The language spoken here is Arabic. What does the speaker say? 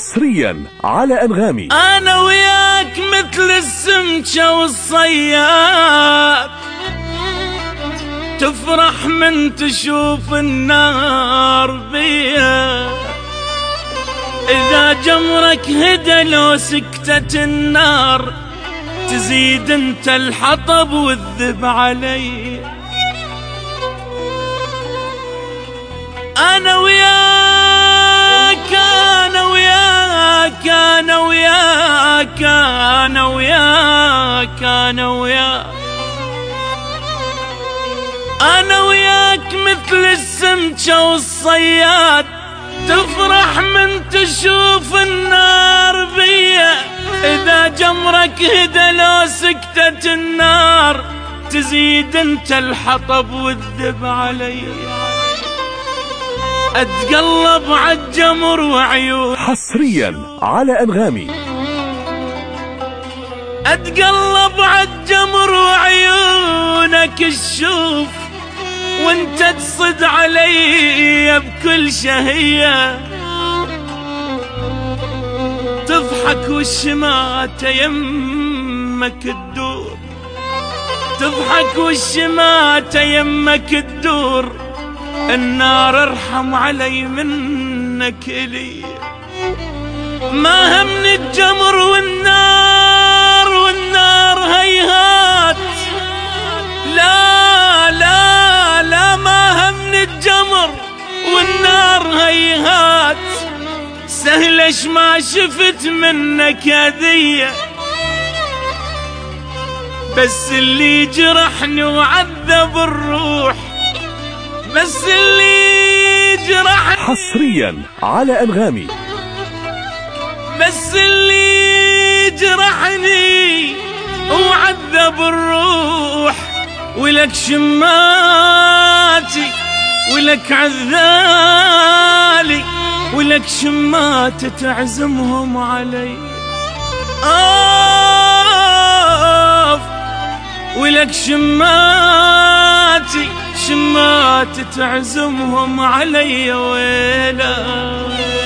حصريا على أنغامي. أنا وياك مثل السمكة والصياد، تفرح من تشوف النار بيا، إذا جمرك هدى لو سكتت النار، تزيد انت الحطب والذب علي. أنا وياك أنا وياك أنا وياك أنا وياك أنا وياك أنا وياك مثل السمكة والصياد، تفرح من تشوف النار بيا، إذا جمرك هدى لو سكتت النار، تزيد انت الحطب والذب علي. اتقلب عالجمر وعيون، حصريا على أنغامي. اتقلب عالجمر وعيونك تشوف، وانت تصد علي بكل شهية، تضحك والشماتة يمك تدور، تضحك والشماتة يمك تدور، النار ارحم علي منك إلي. ما همني الجمر والنار هيهات، لا لا لا ما همني الجمر والنار هيهات، سهلش ما شفت منك هذية، بس اللي جرحني وعذب الروح، بس اللي جرحني. حصريا على أنغامي. بس اللي جرحني وعذب الروح، ولك شماتي ولك عذالي، ولك شماتي تعزمهم علي. ولك شماتي تعزمهم علي ويلا.